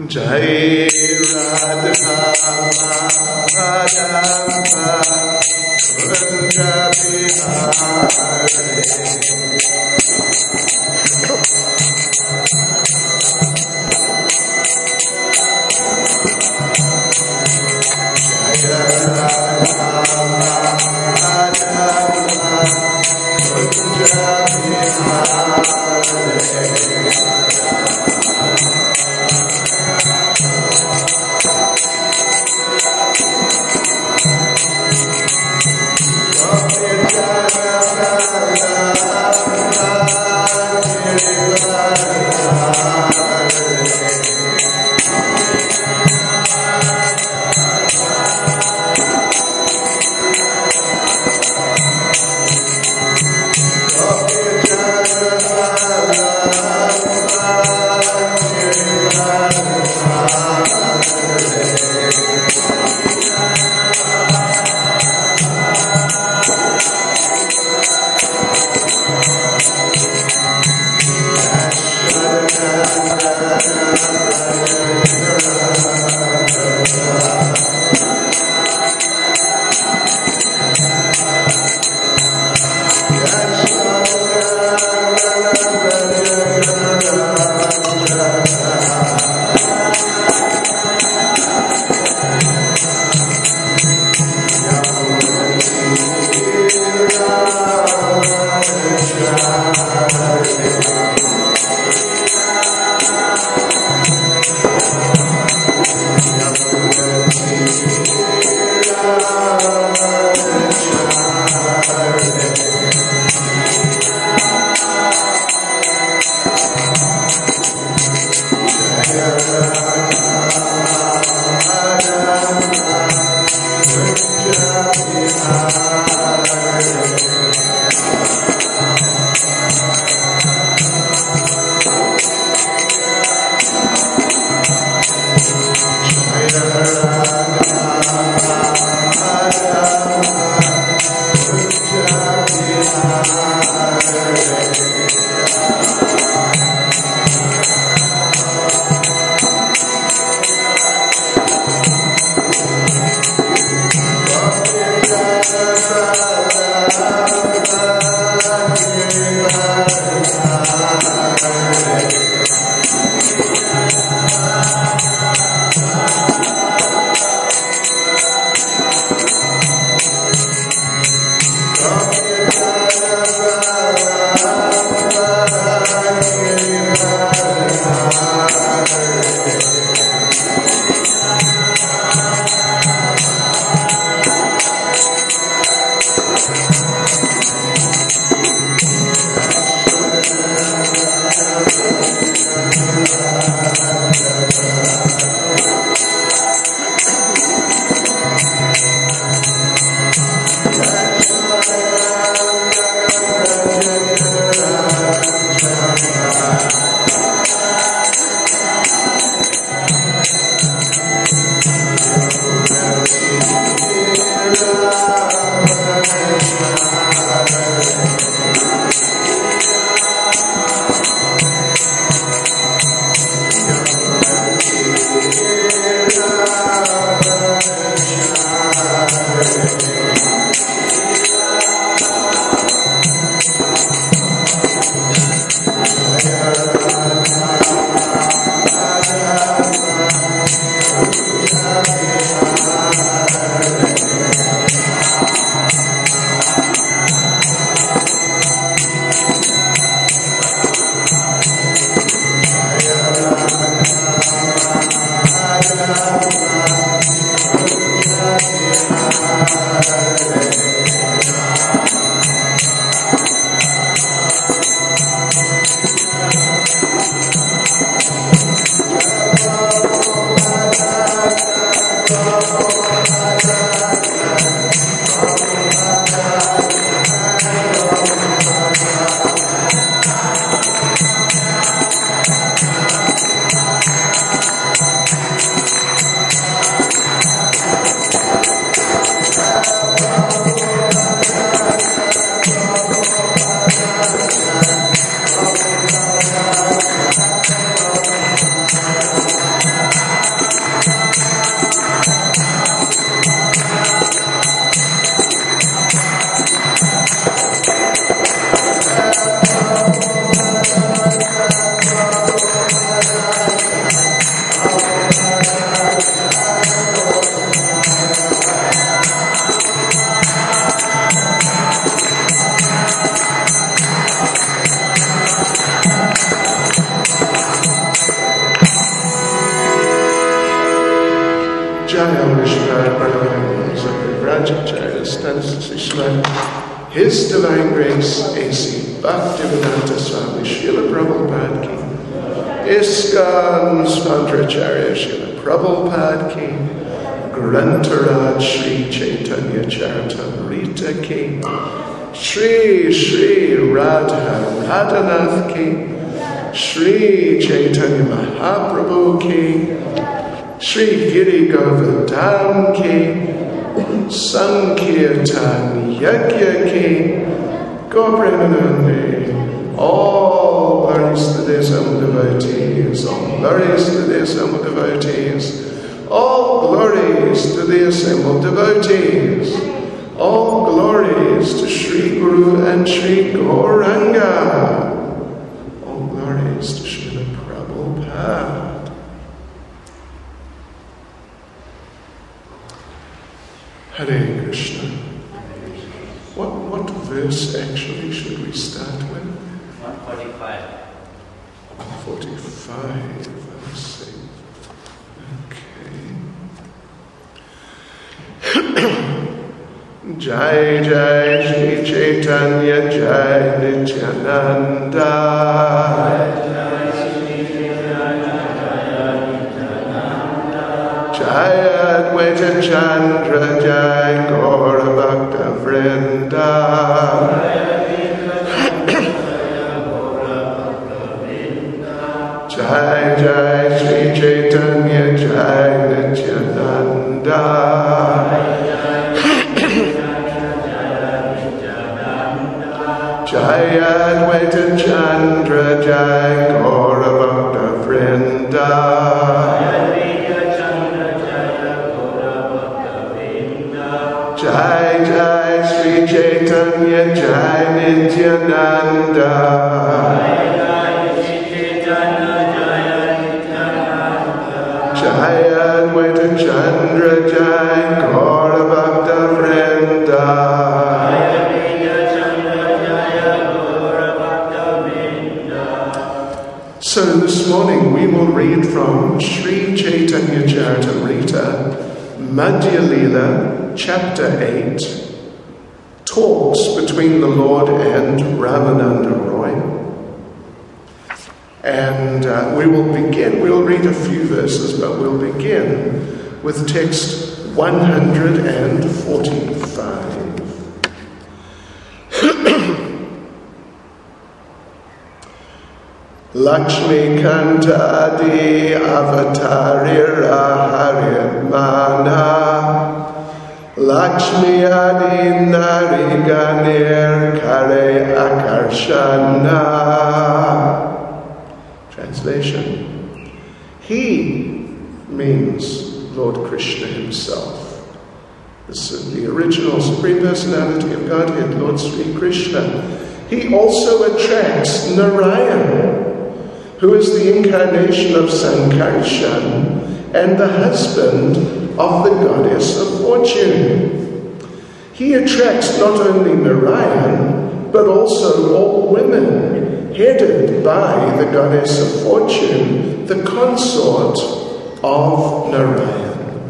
Jai Radha Madhava Kunja Bihari. Jai Radha Madhava Kunja Stanis Sishma, His Divine Grace, A.C. Bhaktivedanta Swami Srila Prabhupada Ki, ISKCON Svantracharya Srila Prabhupada Ki, Grantaraj Sri Chaitanya Charitamrita Ki, Shri Shri Radha Radhanath Ki, Shri Chaitanya Mahaprabhu Ki, Shri Giri Govardhan Ki, Sankirtan Yajna Ki, Gopremanande. All glories to their Sama devotees, all glories to their Sama devotees, all glories to the assembled devotees, all glories to Sri Guru and Sri Gauranga, all glories to Srila Prabhupada. Hare Krishna. What verse actually should we start with? 145. 145, let's see. Okay. Jai Jai Shri Chaitanya Jai Nityananda. Jai Advaita Chandra Jai Gaura Bhakta Vrinda. Jai Jai Shri Chaitanya Jai Nityananda. Jai Advaita Chandra Jai Gaura Bhakta Vrinda. Jai Jai Shri Chaitanya Jai Nityananda. Jai Advaita Chandra Jai Gaura Bhakta Vrinda. So this morning we will read from Sri Chaitanya Charitamrita, Madhya Lila, chapter 8, talks between the Lord and Ramananda Roy. And we'll read a few verses, but we'll begin with text 145. Lakshmi Kanta Adi Avatarira Harimana Lakshmi Adi Nariganir Kare Akarshana. Translation. He means Lord Krishna himself. This is the original Supreme Personality of Godhead, Lord Sri Krishna. He also attracts Narayan, who is the incarnation of Sankarshan and the husband of the goddess of fortune. He attracts not only Narayan, but also all women, headed by the goddess of fortune, the consort of Narayan.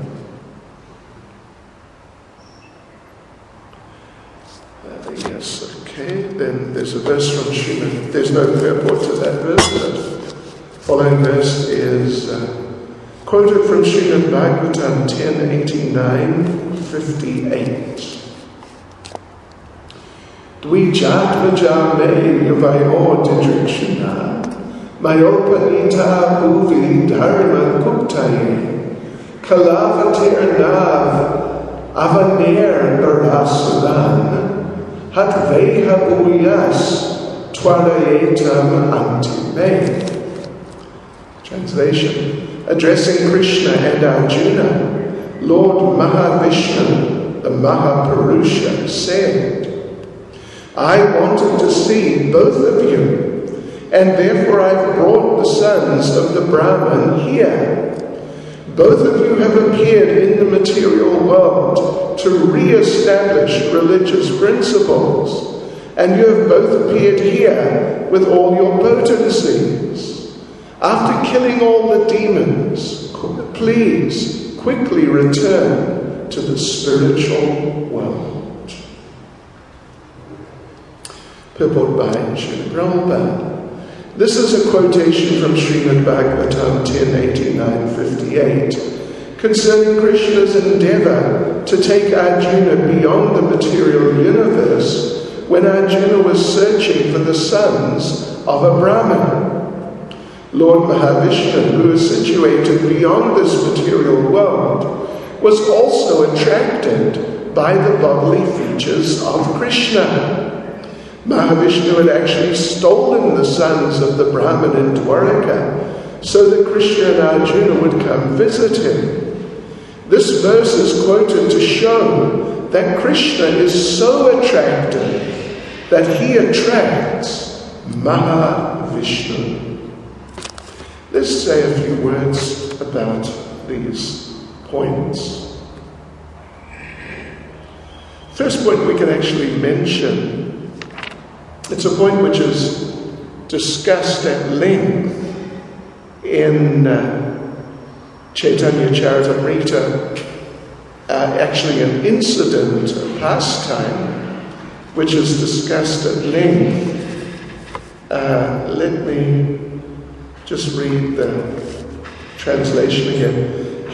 Yes, okay. Then there's a verse from Srimad. There's no purport to that verse, but following verse is quoted from Srimad Bhagavatam 10:89-58. Dvijatmaja me yuvayo didrikshana mayopanita bhuvi dharma guptaye kalavatir nav avaner barasudan hatveha bhuyas twarayetam antime. Translation. Addressing Krishna and Arjuna, Lord Mahavishnu, the Mahapurusha, said, I wanted to see both of you, and therefore I've brought the sons of the Brahman here. Both of you have appeared in the material world to re-establish religious principles, and you have both appeared here with all your potencies. After killing all the demons, please quickly return to the spiritual world. purport by Srila Prabhupada. This is a quotation from Srimad Bhagavatam 10.89.58 concerning Krishna's endeavour to take Arjuna beyond the material universe when Arjuna was searching for the sons of a Brahmin. Lord Mahavishnu, who is situated beyond this material world, was also attracted by the bodily features of Krishna. Mahavishnu had actually stolen the sons of the Brahmin in Dwaraka so that Krishna and Arjuna would come visit him. This verse is quoted to show that Krishna is so attractive that he attracts Mahavishnu. Let's say a few words about these points. First point we can actually mention, it's a point which is discussed at length in Chaitanya Charitamrita, actually an incident, a pastime, which is discussed at length. Let me just read the translation again.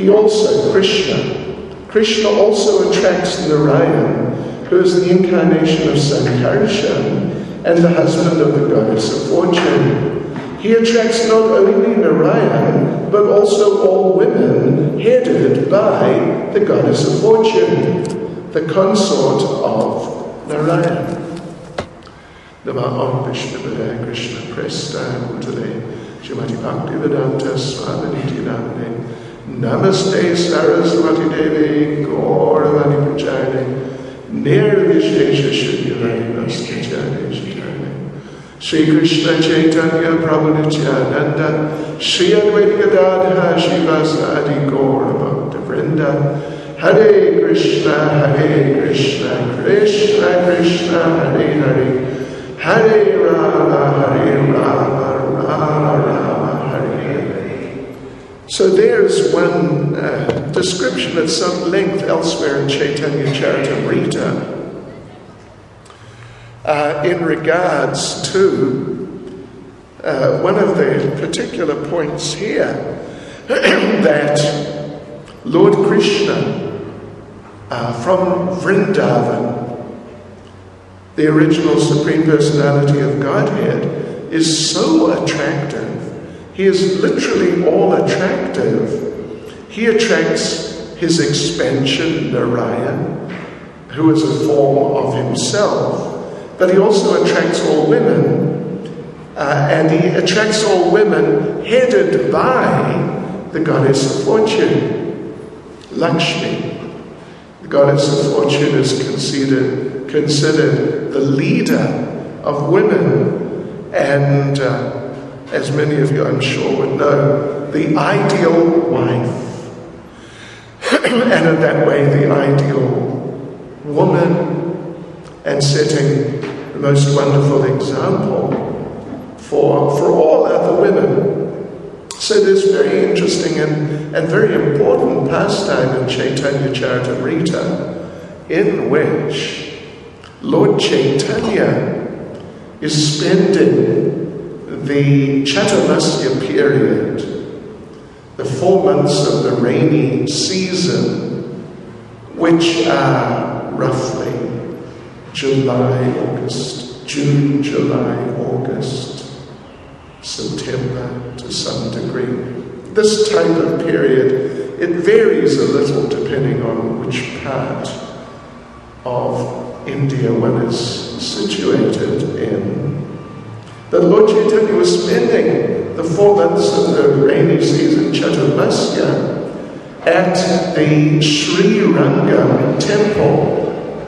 Krishna also attracts Narayan, who is the incarnation of Sankarshan and the husband of the goddess of fortune. He attracts not only Narayan, but also all women headed by the goddess of fortune, the consort of Narayan. Namah Vishnu Padaya Krishna Presta Bhutale Shrimati Bhaktivedanta Swaminiti Namane Namaste Saraswati Devi Gauravani Prachayane Nirvishesha Shunyavani Nastachane Shitane Shri Krishna Chaitanya Prabhu Nityananda Shri Advaita Gadadha Shivasadi Gaura Bhakta Vrinda Hare Krishna Krishna Krishna Hare Hare Hare Rama Rama Rama Hare Hare. So there's one description at some length elsewhere in Chaitanya Charitamrita in regards to one of the particular points here that Lord Krishna from Vrindavan, the original Supreme Personality of Godhead, is so attractive. He is literally all attractive. He attracts his expansion, Narayan, who is a form of himself, but he also attracts all women. And he attracts all women headed by the goddess of fortune, Lakshmi. The goddess of fortune is considered the leader of women, and as many of you I'm sure would know, the ideal wife, and in that way the ideal woman, and setting the most wonderful example for all other women. So this very interesting and very important pastime in Chaitanya Charitamrita, in which Lord Chaitanya is spending the Chaturmasya period, the 4 months of the rainy season, which are roughly July, August, June, July, August, September to some degree. This type of period, it varies a little depending on which part of India one is situated in. But Lord Chaitanya was spending the 4 months of the rainy season, Chaturmasya, at the Sri Ranga temple,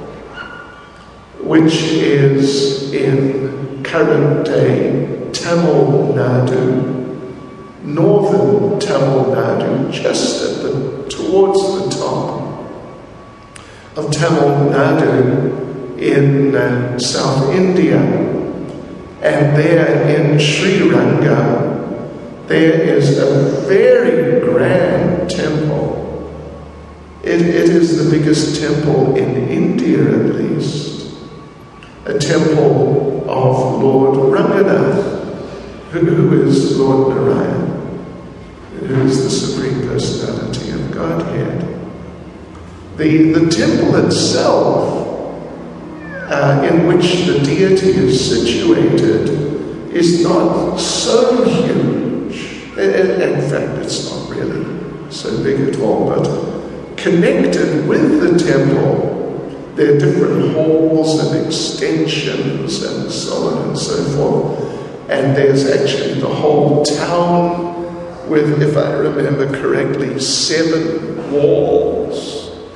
which is in current-day Tamil Nadu, northern Tamil Nadu, just towards the top of Tamil Nadu in South India. And there in Sri Ranga, there is a very grand temple. It is the biggest temple in India, at least. A temple of Lord Ranganath, who is Lord Narayan, who is the Supreme Personality of Godhead. The temple itself, in which the deity is situated, is not so huge. In fact, it's not really so big at all, but connected with the temple, there are different halls and extensions and so on and so forth. And there's actually the whole town with, if I remember correctly, 7 walls.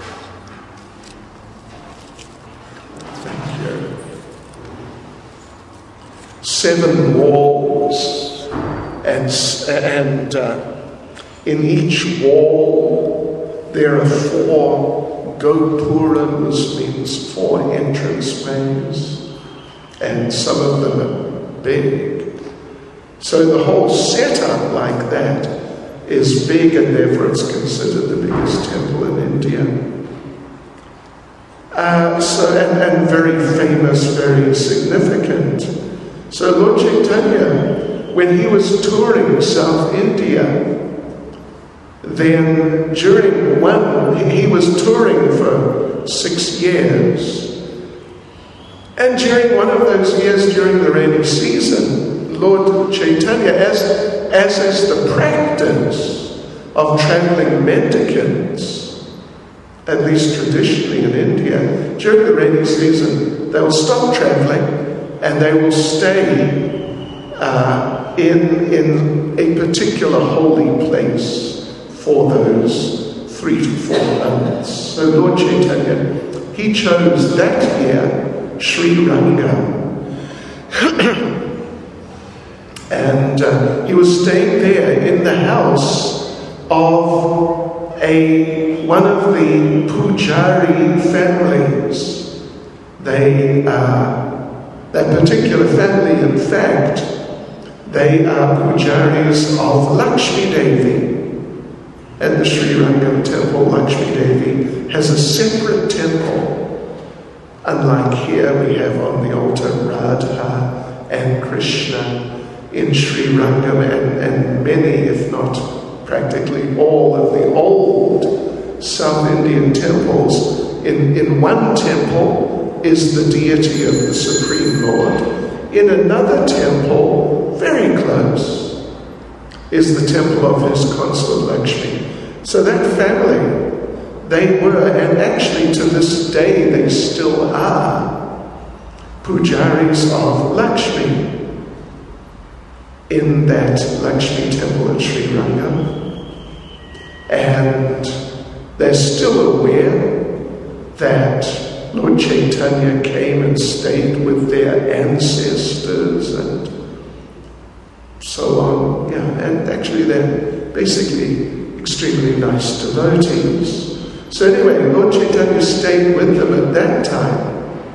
Thank you. 7 walls. And in each wall there are 4 gopurams, means 4 entrance ways, and some of them are big. So the whole setup like that is big, and therefore it's considered the biggest temple in India. And very famous, very significant. So Lord Chaitanya, when he was touring South India, then he was touring for 6 years. And during one of those years, during the rainy season, Lord Chaitanya, as is the practice of traveling mendicants, at least traditionally in India, during the rainy season, they will stop traveling and they will stay in a particular holy place for those 3 to 4 months. So Lord Chaitanya, he chose that year Sri Ranga. And he was staying there in the house of one of the Pujari families. That particular family, in fact, they are Pujaris of Lakshmi Devi. At the Sri Rangam temple, Lakshmi Devi has a separate temple. Unlike here, we have on the altar Radha and Krishna. In Sri Rangam and many, if not practically all of the old South Indian temples, in one temple is the deity of the Supreme Lord. In another temple, very close, is the temple of his consort Lakshmi. So that family, they were, and actually to this day they still are, Pujaris of Lakshmi in that Lakshmi temple at Sri Rangam. And they're still aware that Lord Chaitanya came and stayed with their ancestors and so on. Yeah, and actually they're basically extremely nice devotees. So anyway, Lord Chaitanya stayed with them at that time.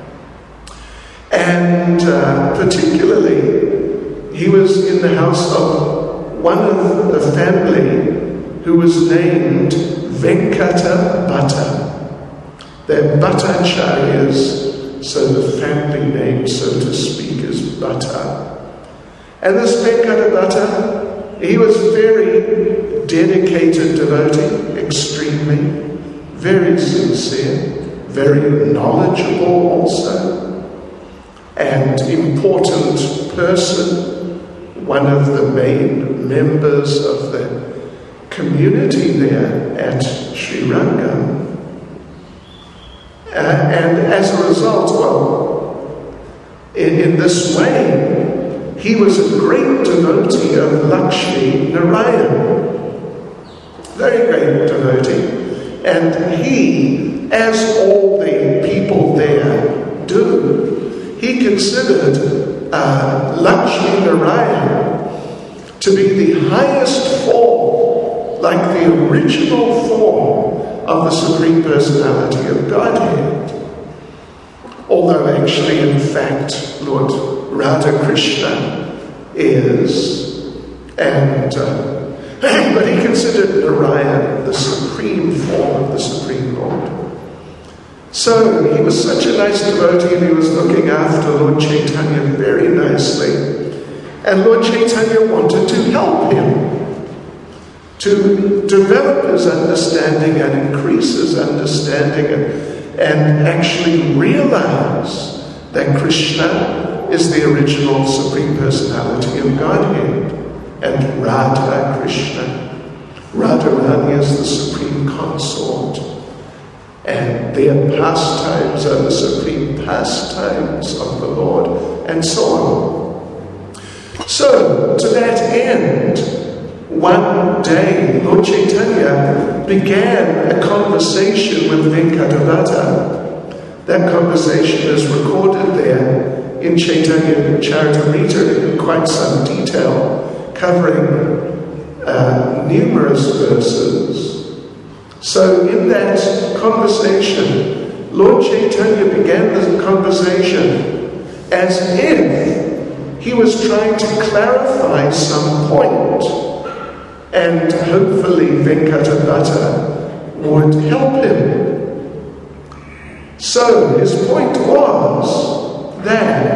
And particularly, he was in the house of one of the family who was named Venkata Bhatta. They're Bhattacharyas, so the family name, so to speak, is Bhatta. And this Venkata Bhatta, he was very dedicated devotee, extremely, very sincere, very knowledgeable also, and important person, one of the main members of the community there at Sri Rangam. And as a result, in this way, he was a great devotee of Lakshmi Narayan. Very great devotee. And he, as all the people there do, he considered Lakshmi Narayan to be the highest form, like the original form of the Supreme Personality of Godhead. Although actually, in fact, Lord Radha Krishna is, but he considered Narayan the supreme form of the Supreme Lord. So he was such a nice devotee, and he was looking after Lord Chaitanya very nicely. And Lord Chaitanya wanted to help him to develop his understanding and increase his understanding and actually realize that Krishna is the original Supreme Personality of Godhead, and Radha Krishna. Radharani is the supreme consort, and their pastimes are the supreme pastimes of the Lord, and so on. So, to that end, one day, Lord Chaitanya began a conversation with Venkatavata. That conversation is recorded there in Chaitanya Charitamrita in quite some detail, covering numerous verses. So in that conversation, Lord Chaitanya began the conversation as if he was trying to clarify some point, and hopefully Venkatavata would help him. So his point was that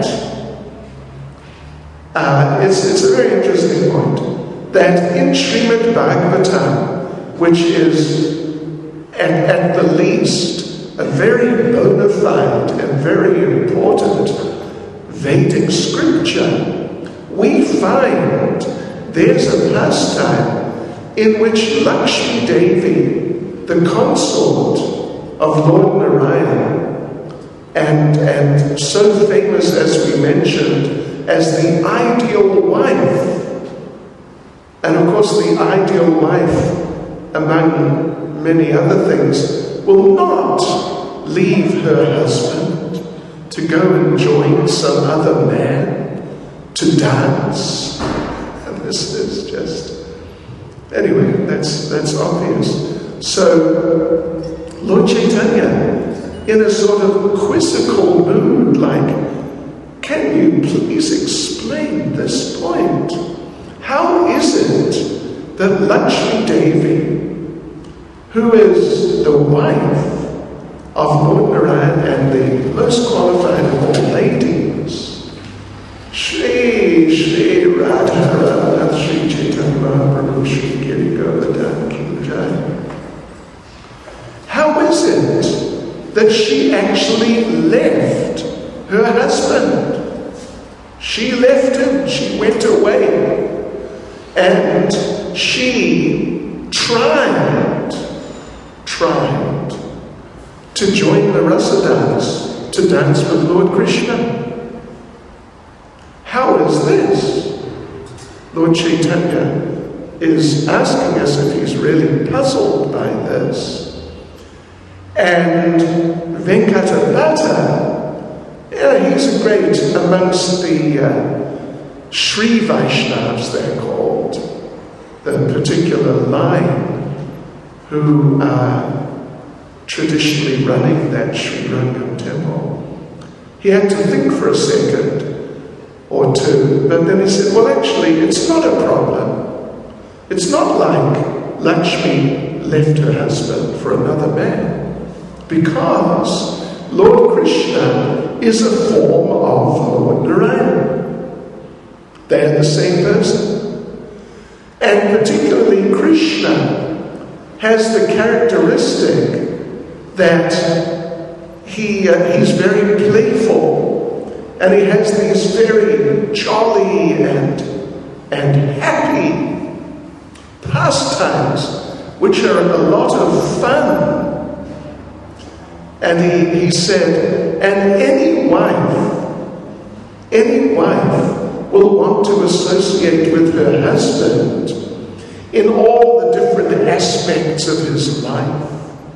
it's a very interesting point, that in Srimad Bhagavatam, which is at the least a very bona fide and very important Vedic scripture, we find there's a pastime in which Lakshmi Devi, the consort of Lord Narayan, and so famous, as we mentioned, as the ideal wife, and of course the ideal wife, among many other things, will not leave her husband to go and join some other man to dance. And this is just... Anyway, that's obvious. So, Lord Chaitanya, in a sort of quizzical mood, like, can you please explain this point? How is it that Lakshmi Devi, who is the wife of Lord Narayan and the most qualified of all ladies, Shri Radha Shri Chaitanya Mahaprabhu Shri Giri Govardhan Ki Jai. How is it that she actually left her husband? She left him, she went away, and she tried to join the rasa dance, to dance with Lord Krishna. How is this? Lord Chaitanya is asking us if he's really puzzled by this. And Venkatavata, he's great amongst the Sri Vaishnavas, they're called, the particular line who are traditionally running that Sri Rangam temple. He had to think for a second or two, but then he said, well, actually, it's not a problem. It's not like Lakshmi left her husband for another man, because Lord Krishna is a form of Lord Narayan. They are the same person. And particularly Krishna has the characteristic that he's very playful, and he has these very jolly and happy pastimes, which are a lot of fun. And he said, and any wife will want to associate with her husband in all the different aspects of his life.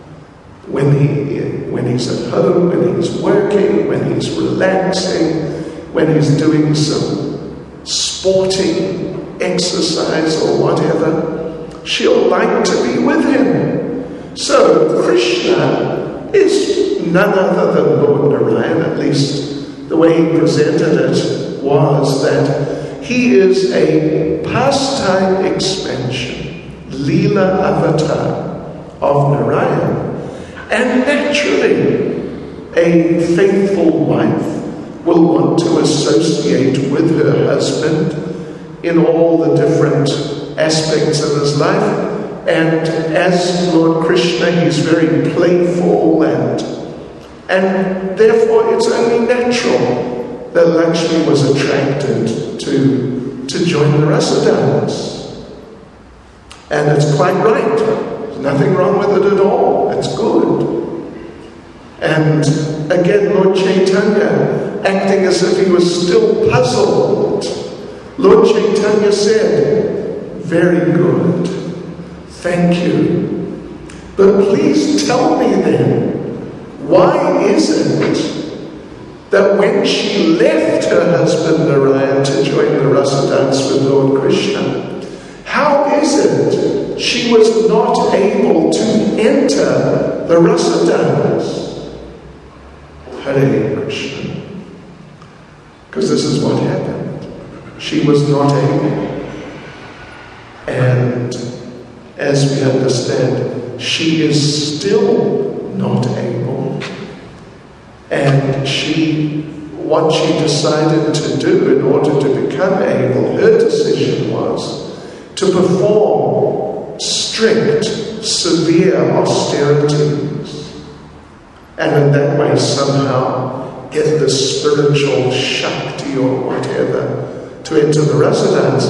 When he's at home, when he's working, when he's relaxing, when he's doing some sporting exercise or whatever, she'll like to be with him. So Krishna is none other than Lord Narayan, at least the way he presented it was that he is a pastime expansion, Leela avatar of Narayan. And naturally, a faithful wife will want to associate with her husband in all the different aspects of his life. And as Lord Krishna, he's very playful and therefore it's only natural that Lakshmi was attracted to join the rasa dance. And it's quite right. There's nothing wrong with it at all. It's good. And again, Lord Chaitanya, acting as if he was still puzzled, Lord Chaitanya said, "Very good. Thank you. But please tell me then, why is it that when she left her husband Narayan to join the rasa dance with Lord Krishna, how is it she was not able to enter the rasa dance?" Hare Krishna. Because this is what happened. She was not able. And as we understand, she is still not able. And what she decided to do in order to become able, her decision was to perform strict, severe austerities. And in that way somehow get the spiritual Shakti or whatever to enter the rasa dance.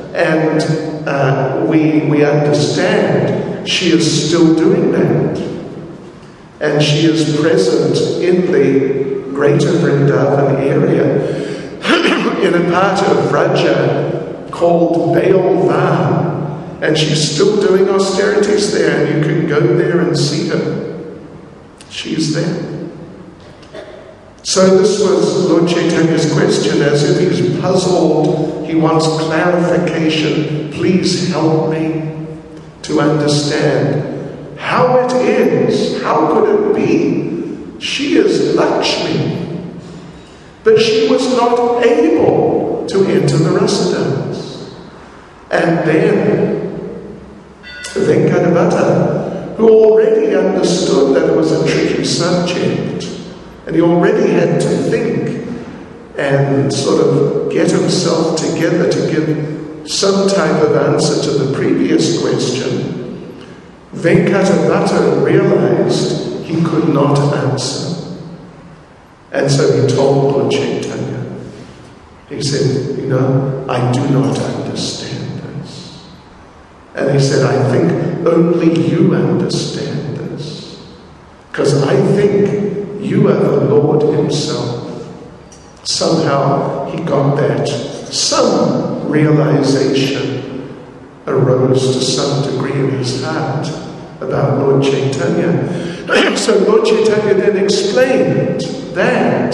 And we understand she is still doing that. And she is present in the greater Vrindavan area in a part of Vraja called Bailvan. And she's still doing austerities there, and you can go there and see her. She's there. So this was Lord Chaitanya's question, as if he's puzzled, he wants clarification. Please help me to understand how it is, how could it be? She is Lakshmi, but she was not able to enter the rasa dance. And then Venkatavata, who already understood that it was a tricky subject, and he already had to think and sort of get himself together to give some type of answer to the previous question, Venkatavata realized he could not answer. And so he told Lord Chaitanya, he said, I do not understand this. And he said, I think only you understand this. Because I think you are the Lord himself. Somehow he got that. Some realization arose to some degree in his heart about Lord Chaitanya. So Lord Chaitanya then explained that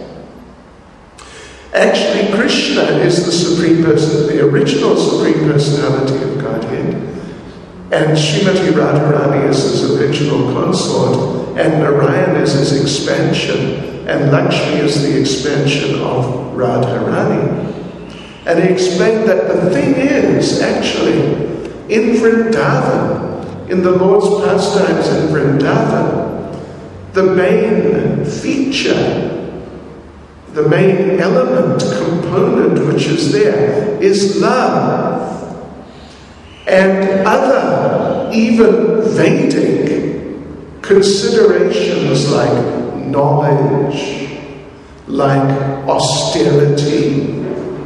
actually Krishna is the Supreme Person, the original Supreme Personality of Godhead, and Srimati Radharani is his original consort, and Narayan is his expansion, and Lakshmi is the expansion of Radharani. And he explained that the thing is, actually, in Vrindavan, in the Lord's pastimes in Vrindavan, the main feature, the main element, component which is there is love. And other, even Vedic considerations like knowledge, like austerity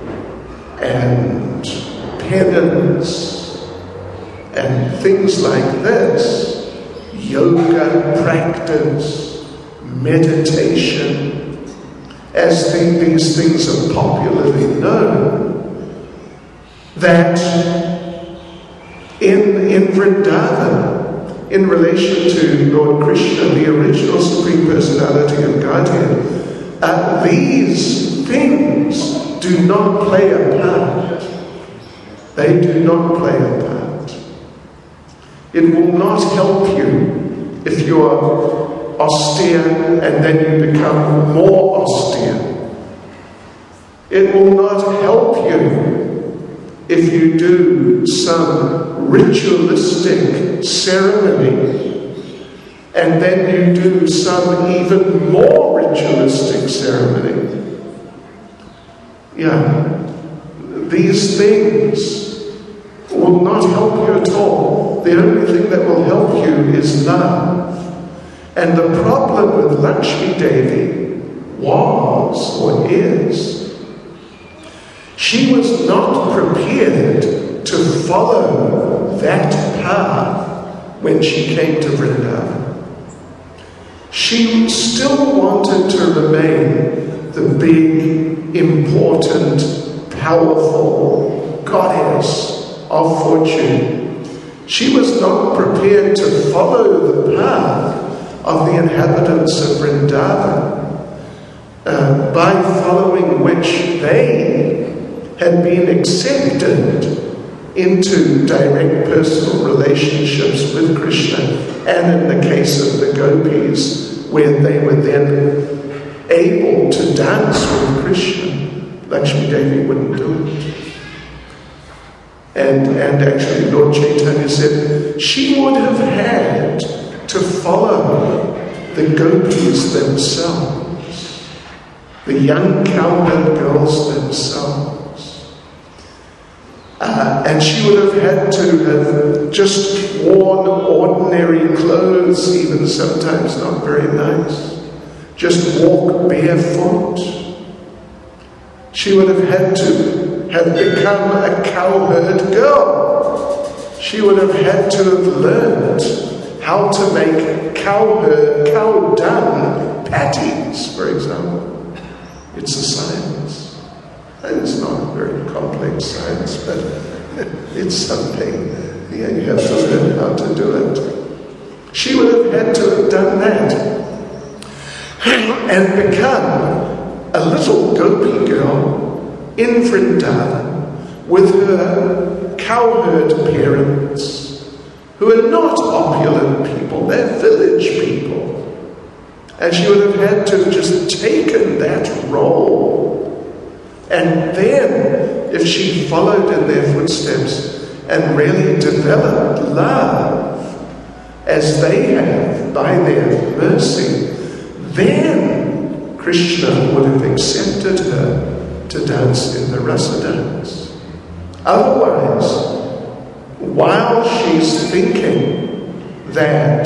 and penance and things like this, yoga practice, meditation, as these things are popularly known, that in Vrindavan, in relation to Lord Krishna, the original Supreme Personality of Godhead, these things do not play a part. They do not play a part. It will not help you if you're austere and then you become more austere. It will not help you if you do some ritualistic ceremony and then you do some even more ritualistic ceremony. These things will not help you at all. The only thing that will help you is love. And the problem with Lakshmi Devi was, or is, she was not prepared to follow that path when she came to Vrindavan. She still wanted to remain the big, important, powerful goddess of fortune. She was not prepared to follow the path of the inhabitants of Vrindavan, by following which they had been accepted into direct personal relationships with Krishna, and in the case of the gopis, where they were then able to dance with Krishna. Lakshmi Devi wouldn't do it. And actually Lord Chaitanya said she would have had to follow the gopis themselves, the young cowherd girls themselves. And she would have had to have just worn ordinary clothes, even sometimes not very nice. Just walk barefoot. She would have had to have become a cowherd girl. She would have had to have learned how to make cow dung patties, for example. It's a science. And it's not a very complex science, but it's something. You have to learn how to do it. She would have had to have done that and become a little gopi girl in Vrindavan with her cowherd parents, who are not opulent people, they're village people. And she would have had to have just taken that role. And then, if she followed in their footsteps and really developed love as they have by their mercy, then Krishna would have accepted her to dance in the rasa dance. Otherwise, while she's thinking that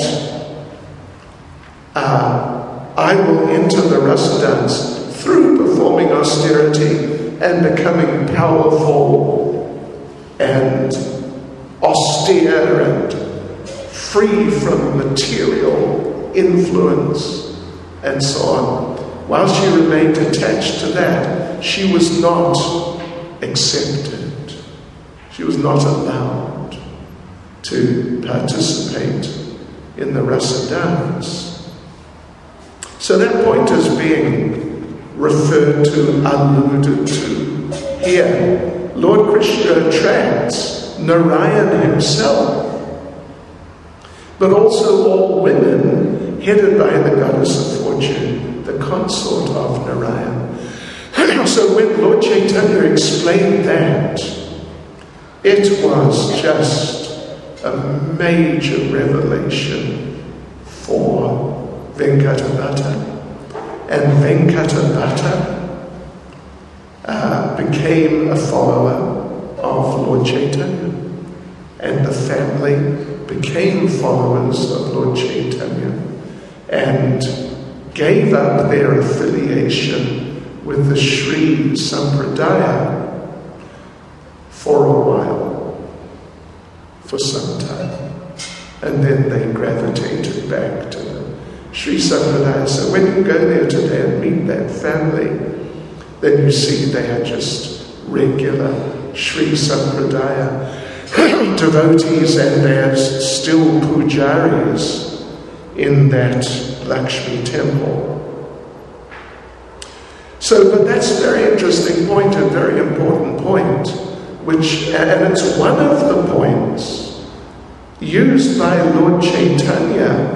I will enter the rasa dance through performing austerity and becoming powerful and austere and free from material influence and so on. While she remained attached to that, she was not accepted. She was not allowed to participate in the rasa dance. So that point is being referred to, alluded to here. Lord Krishna attracts Narayan himself, but also all women headed by the goddess of fortune, the consort of Narayan. So when Lord Chaitanya explained that, it was just a major revelation for Venkatapata. And Venkatapata became a follower of Lord Chaitanya. And the family became followers of Lord Chaitanya and gave up their affiliation with the Sri Sampradaya for a while, for some time. And then they gravitated back to the Sri Sampradaya. So when you go there today and meet that family, then you see they are just regular Sri Sampradaya devotees, and they're still pujaris in that Lakshmi temple. So, but that's a very interesting point, a very important point, and it's one of the points used by Lord Chaitanya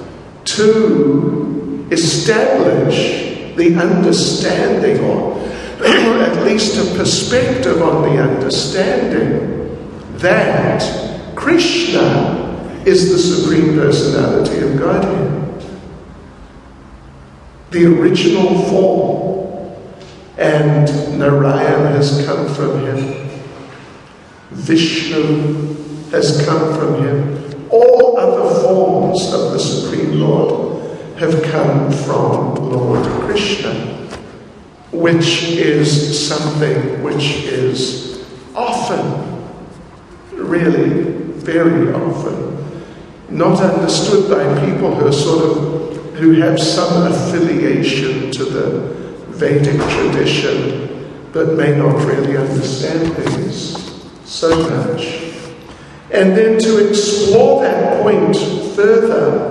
to establish the understanding, or at least a perspective on the understanding, that Krishna is the Supreme Personality of Godhead. The original form. And Narayan has come from him. Vishnu has come from him. All other forms of the Supreme Lord have come from Lord Krishna, which is something which is often, really very often, not understood by people who have some affiliation to the Vedic tradition, but may not really understand things so much. And then to explore that point further,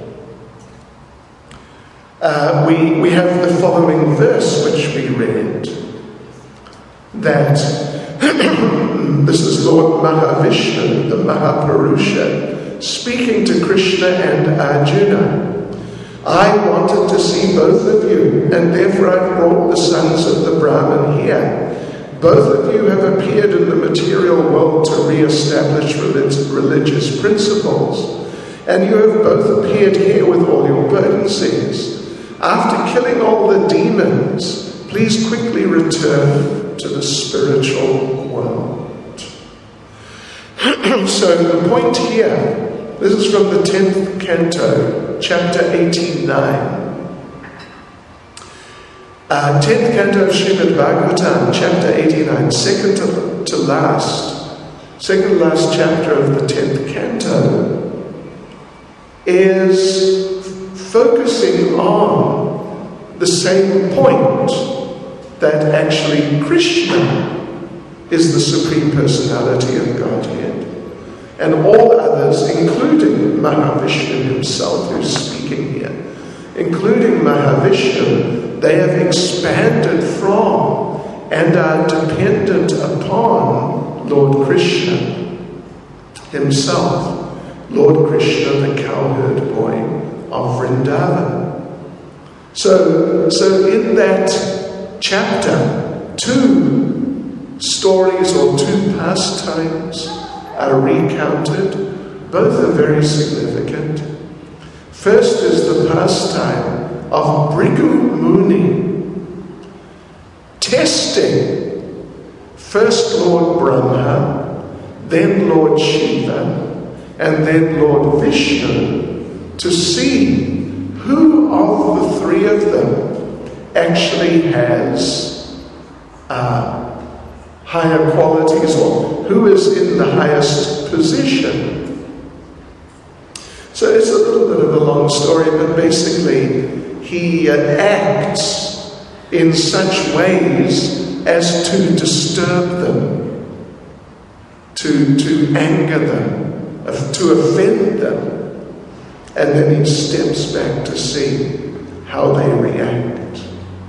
we have the following verse which we read, that this is Lord Mahavishnu, the Mahapurusha, speaking to Krishna and Arjuna. I wanted to see both of you, and therefore I brought the sons of the Brahman here. Both of you have appeared in the material world to re-establish religious principles, and you have both appeared here with all your potencies. After killing all the demons, please quickly return to the spiritual world. So the point here, this is from the 10th canto, chapter 89. 10th canto of Srimad Bhagavatam, chapter 89, second to last chapter of the 10th canto, is focusing on the same point, that actually Krishna is the Supreme Personality of Godhead, and all others, including Mahavishnu himself, who's speaking here, including Mahavishnu, they have expanded from and are dependent upon Lord Krishna himself, Lord Krishna, the cowherd boy of Vrindavan. So in that chapter, two stories or two pastimes are recounted. Both are very significant. First is the pastime of Bhrigu Muni testing first Lord Brahma, then Lord Shiva, and then Lord Vishnu, to see who of the three of them actually has higher qualities, or who is in the highest position. So it's a little bit of a long story, but basically he acts in such ways as to disturb them, to anger them, to offend them, and then he steps back to see how they react.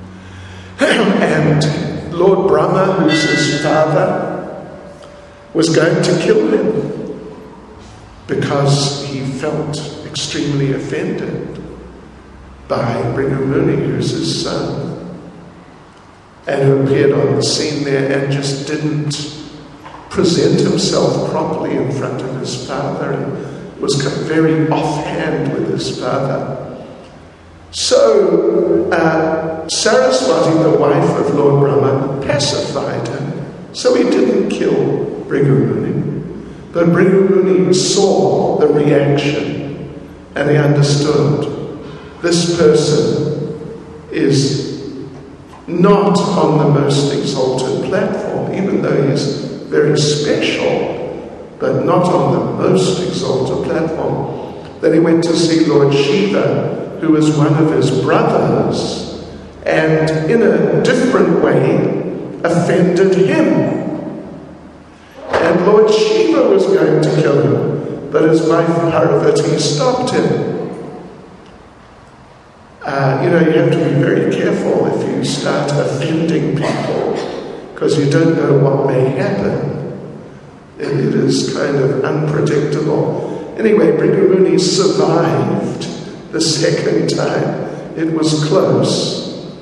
And Lord Brahma, who's his father, was going to kill him because he felt extremely offended by Bhrigu Muni, who's his son, and who appeared on the scene there and just didn't present himself properly in front of his father, and was very offhand with his father. So Saraswati, the wife of Lord Brahma, pacified him. So he didn't kill Bhrigu Muni. But Bhrigu Muni saw the reaction, and he understood this person is not on the most exalted platform, even though he's very special, but not on the most exalted platform. Then he went to see Lord Shiva, who was one of his brothers, and in a different way offended him. And Lord Shiva was going to kill him, but his wife Parvati stopped him. You have to be very careful if you start offending people, because you don't know what may happen. It is kind of unpredictable. Anyway, Bhrigu Muni survived the second time. It was close.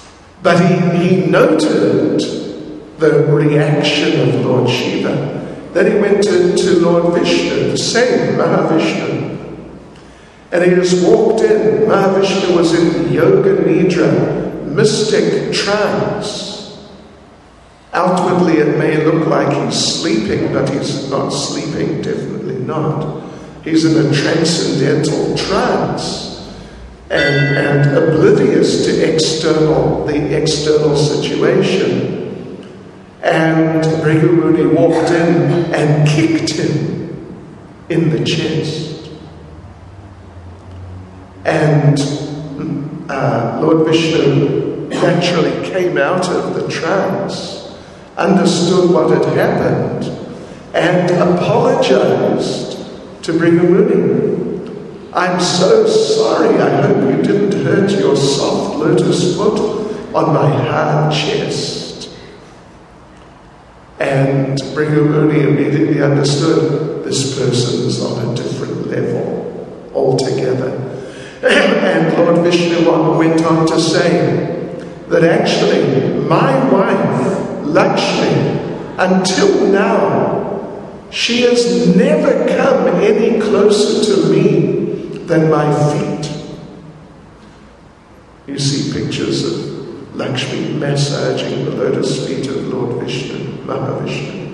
But he noted the reaction of Lord Shiva, Then he went to Lord Vishnu, the same Mahavishnu. And he just walked in. Mahavishnu was in Yoga Nidra, mystic trance. Outwardly it may look like he's sleeping, but he's not sleeping, definitely not. He's in a transcendental trance and oblivious to the external situation. And Bhrigu Muni walked in and kicked him in the chest. And Lord Vishnu naturally came out of the trance, understood what had happened, and apologized to Bhrigu Muni. I'm so sorry, I hope you didn't hurt your soft lotus foot on my hard chest. And Bhrigu Muni immediately understood this person is on a different level altogether. And Lord Vishnu went on to say that actually my wife, Lakshmi, until now, she has never come any closer to me than my feet. You see pictures of Lakshmi massaging the lotus feet of Lord Vishnu, Mahavishnu.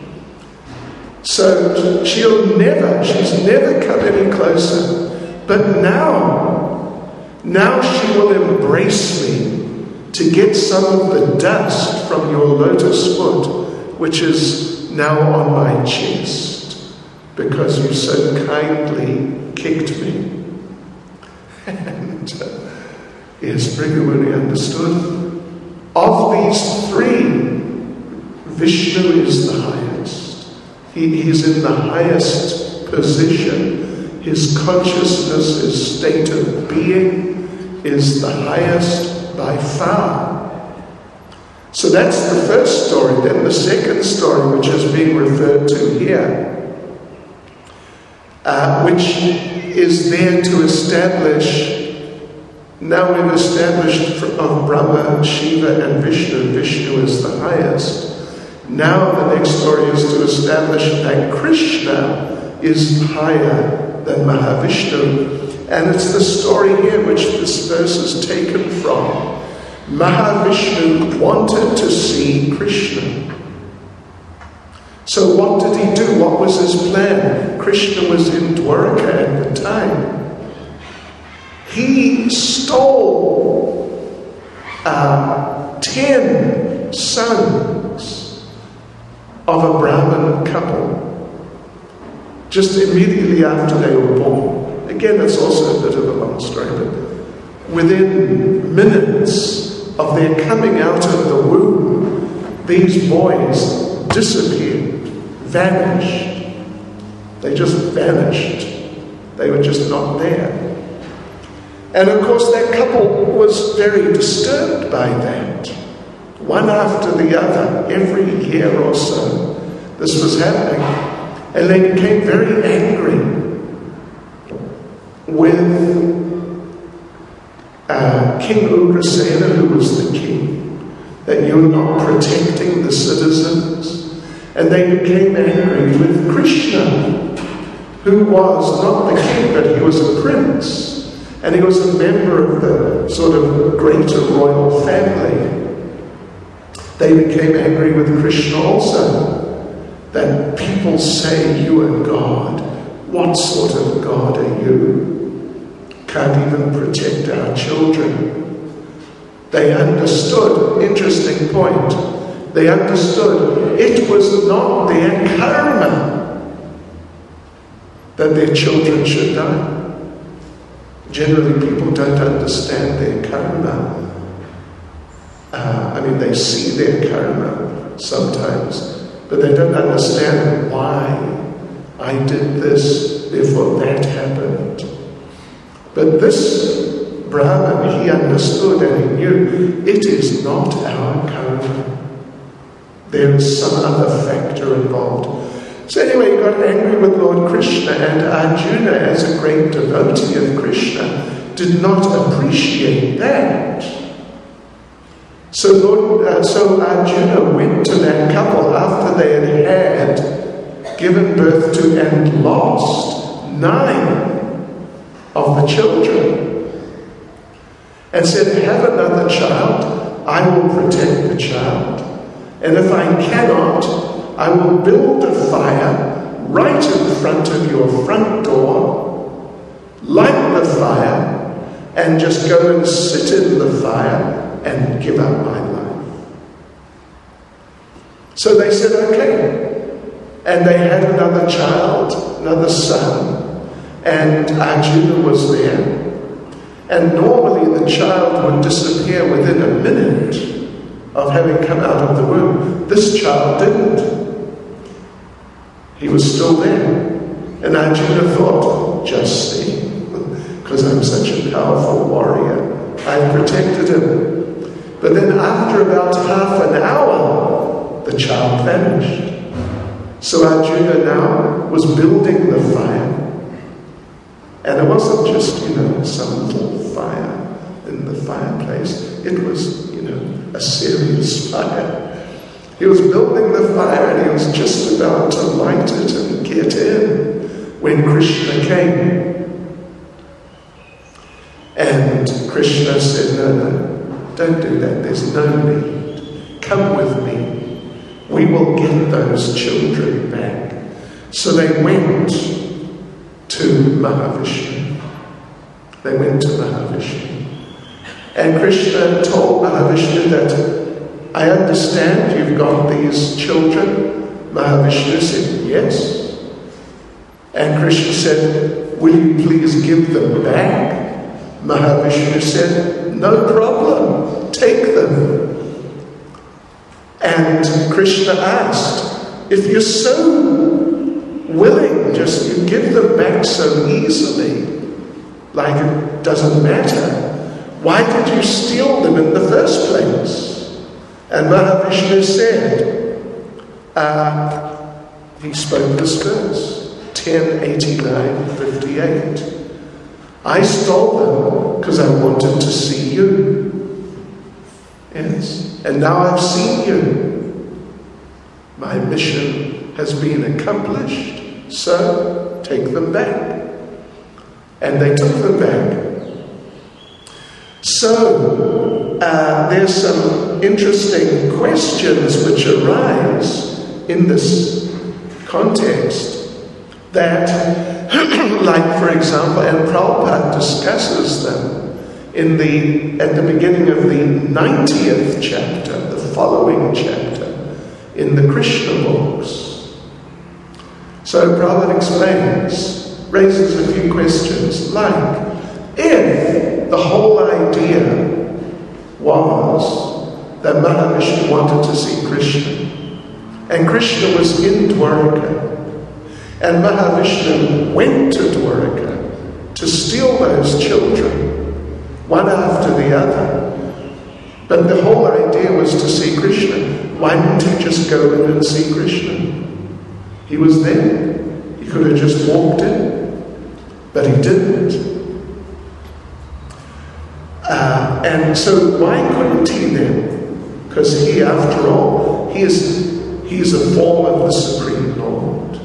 So she's never come any closer. But now she will embrace me to get some of the dust from your lotus foot, which is now on my chest, because you so kindly kicked me. And yes, Bhrigu Muni understood. Of these three, Vishnu is the highest. He is in the highest position. His consciousness, his state of being is the highest by far. So that's the first story. Then the second story, which is being referred to here, which is there to establish, now we've established of Brahma, Shiva and Vishnu. Vishnu is the highest. Now the next story is to establish that Krishna is higher than Mahavishnu. And it's the story here which this verse is taken from. Mahavishnu wanted to see Krishna. So what did he do? What was his plan? Krishna was in Dwaraka at the time. He stole 10 sons of a Brahmin couple just immediately after they were born. Again, it's also a bit of a long story, but within minutes of their coming out of the womb, these boys disappeared, vanished. They just vanished. They were just not there. And of course that couple was very disturbed by that. One after the other, every year or so, this was happening. And they became very angry with King Ugrasena, who was the king, that you're not protecting the citizens. And they became angry with Krishna, who was not the king, but he was a prince. And he was a member of the sort of greater royal family. They became angry with Krishna also, that people say you are God. What sort of God are you? Can't even protect our children. They understood, interesting point, they understood it was not their karma that their children should die. Generally, people don't understand their karma. They see their karma sometimes, but they don't understand why I did this, therefore that happened. But this Brahman, he understood and he knew it is not our karma. There is some other factor involved. So anyway, he got angry with Lord Krishna, and Arjuna, as a great devotee of Krishna, did not appreciate that. So Arjuna went to that couple after they had given birth to and lost 9 of the children, and said, have another child, I will protect the child. And if I cannot, I will build a fire right in front of your front door, light the fire, and just go and sit in the fire and give up my life. So they said, okay. And they had another child, another son, and Arjuna was there. And normally the child would disappear within a minute of having come out of the womb. This child didn't. He was still there. And Arjuna thought, just see, because I'm such a powerful warrior, I've protected him. But then after about half an hour, the child vanished. So Arjuna now was building the fire. And it wasn't just, some little fire in the fireplace. It was, a serious fire. He was building the fire and he was just about to light it and get in when Krishna came. And Krishna said, no, don't do that. There's no need. Come with me. We will get those children back. So they went to Mahavishnu. They went to Mahavishnu. And Krishna told Mahavishnu that, I understand you've got these children. Mahavishnu said, yes. And Krishna said, will you please give them back? Mahavishnu said, no problem, take them. And Krishna asked, if you're so willing, just you give them back so easily, like it doesn't matter, why did you steal them in the first place? And Mahavishnu said, he spoke this verse, 10:89:58. I stole them because I wanted to see you. Yes. And now I've seen you. My mission has been accomplished. So, take them back. And they took them back. So, there's some interesting questions which arise in this context that like, for example, and Prabhupada discusses them at the beginning of the 90th chapter, the following chapter, in the Krishna books. So Prabhupada explains, raises a few questions, like, if the whole idea was that Mahavishnu wanted to see Krishna, and Krishna was in Dwaraka, and Mahavishnu went to Dwaraka to steal those children, one after the other. But the whole idea was to see Krishna. Why didn't he just go in and see Krishna? He was there. He could have just walked in. But he didn't. And so why couldn't he then? Because he, after all, he is a form of the Supreme Lord.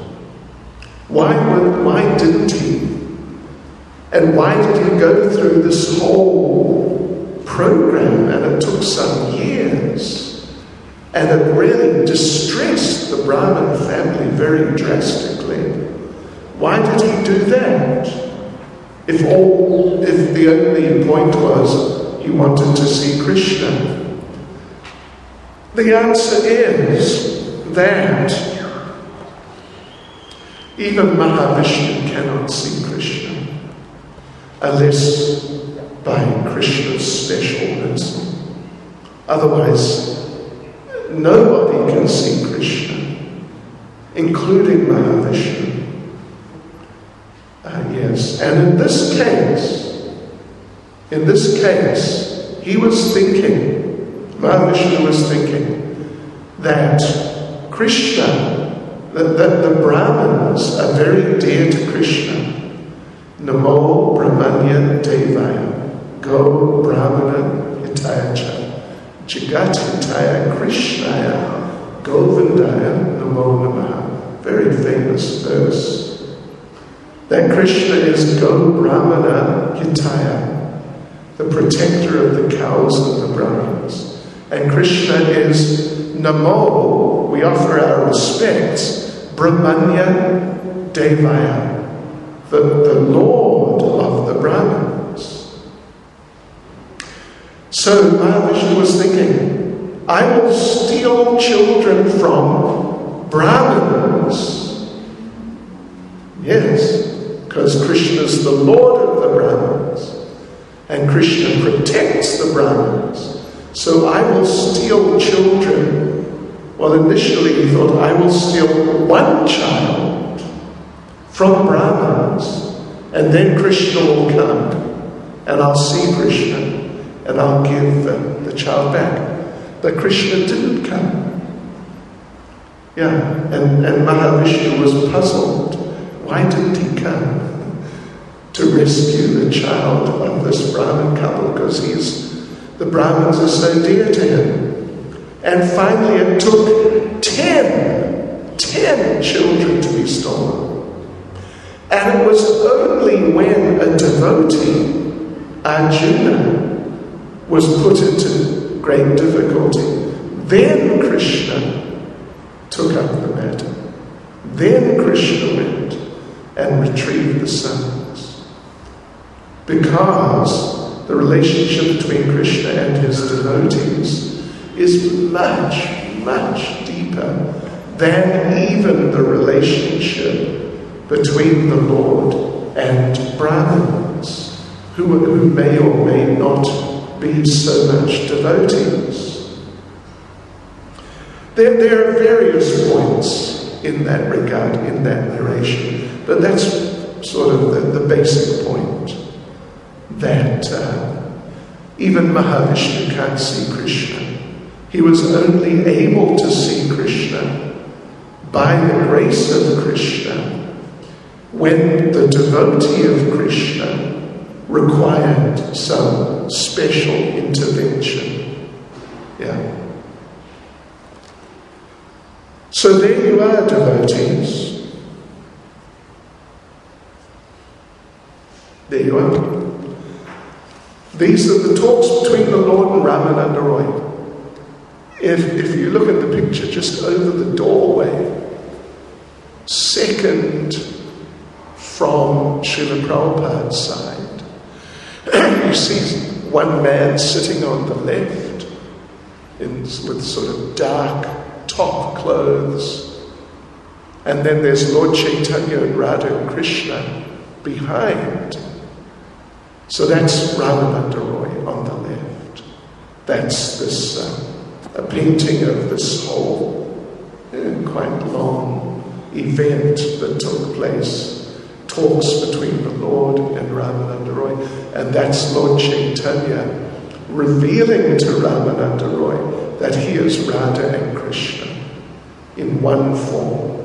Why didn't he? And why did he go through this whole program? And it took some years. And it really distressed the Brahmin family very drastically. Why did he do that? If the only point was he wanted to see Krishna. The answer is that even Mahavishnu cannot see Krishna unless by Krishna's special mercy. Otherwise, nobody can see Krishna, including Mahavishnu. Yes, and in this case, he was thinking, Mahavishnu was thinking, that Krishna, that the Brahmins are very dear to Krishna. Namo Brahmanya Devaya, Go Brahmana Hitayacha, Jagat Hitaya Krishnaya, Govindaya Namo Namaha. very famous verse, that Krishna is Go Brahmana Hitaya, the protector of the cows and the Brahmins. And Krishna is Namo, we offer our respects, Brahmanya Devaya, the Lord of the Brahmins. So Mahavishnu was thinking, I will steal children from Brahmins. Yes, because Krishna is the Lord of the Brahmins, and Krishna protects the Brahmins. So I will steal children. Well, initially he thought, I will steal one child from Brahmins, and then Krishna will come, and I'll see Krishna, and I'll give the child back. But Krishna didn't come. Yeah, and Mahavishnu was puzzled. Why didn't he come to rescue the child of this Brahmin couple? Because the Brahmins are so dear to him. And finally it took 10 children to be stolen. And it was only when a devotee, Arjuna, was put into great difficulty, then Krishna took up the matter. Then Krishna went and retrieved the sons. Because the relationship between Krishna and his devotees is much, much deeper than even the relationship between the Lord and Brahmins, who may or may not be so much devotees. There are various points in that regard, in that narration, but that's sort of the basic point. That even Mahavishnu can't see Krishna. He was only able to see Krishna by the grace of Krishna when the devotee of Krishna required some special intervention. Yeah. So there you are, devotees. There you are. These are the talks between the Lord and Ramananda Roy. If you look at the picture just over the doorway, second from Srila Prabhupada's side, you see one man sitting on the left with sort of dark top clothes, and then there's Lord Chaitanya and Radha and Krishna behind. So that's Ramananda Roy on the left. That's this a painting of this whole quite long event that took place, talks between the Lord and Ramananda Roy, and that's Lord Chaitanya revealing to Ramananda Roy that he is Radha and Krishna in one form.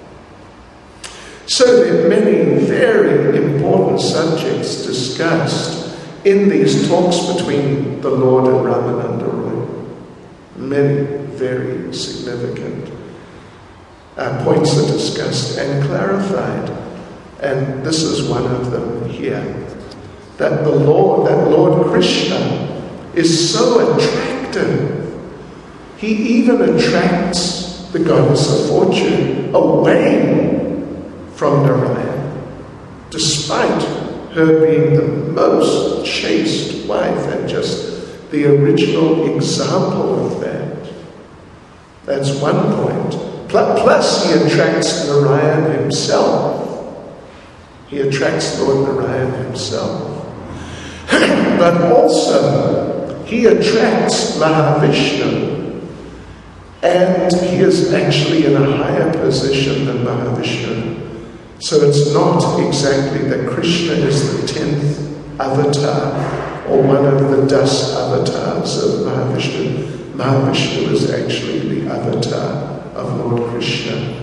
So there are many very important subjects discussed in these talks between the Lord and Ramananda Roy. Many very significant points are discussed and clarified. And this is one of them here. That Lord Krishna is so attractive. He even attracts the goddess of fortune away from Narayan, despite her being the most chaste wife and just the original example of that. That's one point. Plus he attracts Narayan himself. He attracts Lord Narayan himself. But also he attracts Mahavishnu, and he is actually in a higher position than Mahavishnu. So it's not exactly that Krishna is the 10th avatar or one of the 10 avatars of Mahavishnu. Mahavishnu is actually the avatar of Lord Krishna.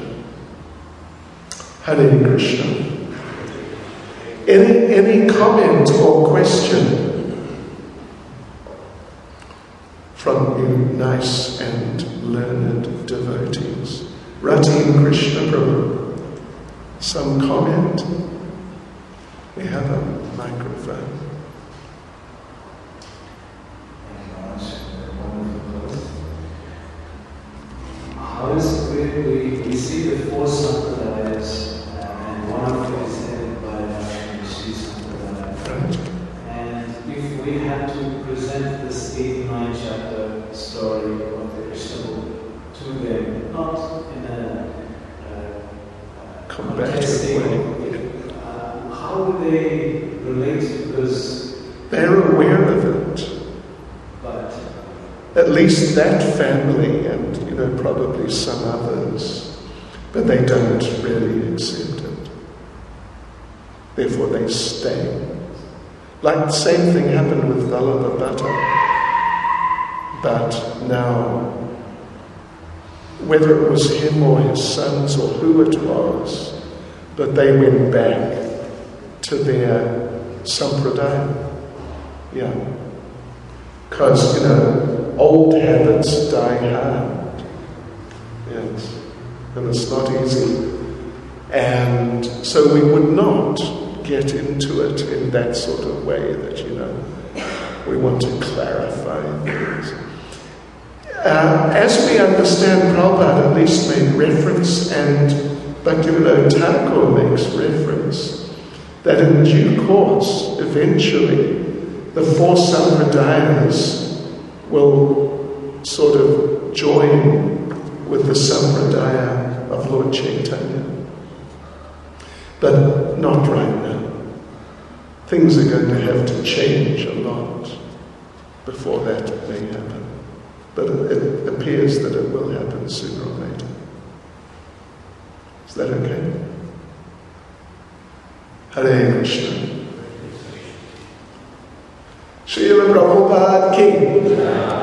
Hare Krishna. Any comment or question from you nice and learned devotees? Ratin Krishna Prabhu. Some comment? We have a microphone. How is it we see the four sampradayas, and one of them is headed by Sri Sampradaya. Right. And if we had to present this 8-9 chapter story of the Krishna book to them, not in a Combative way. how would they relate? Because they're aware of it. but At least that family and, probably some others. But they don't really accept it. Therefore they stay. Like the same thing happened with Vallabhabhata. But now, whether it was him or his sons or who it was, but they went back to their sampradaya. Yeah. Because, old habits die hard. Yes. And it's not easy. And so we would not get into it in that sort of way that, we want to clarify things. As we understand, Prabhupada at least made reference, and Bhaktivinoda Thakur makes reference, that in due course, eventually, the four sampradayas will sort of join with the sampradaya of Lord Chaitanya. But not right now. Things are going to have to change a lot before that may happen. But it appears that it will happen sooner or later. Is that okay? Hare Krishna. Srila Prabhupada Ki.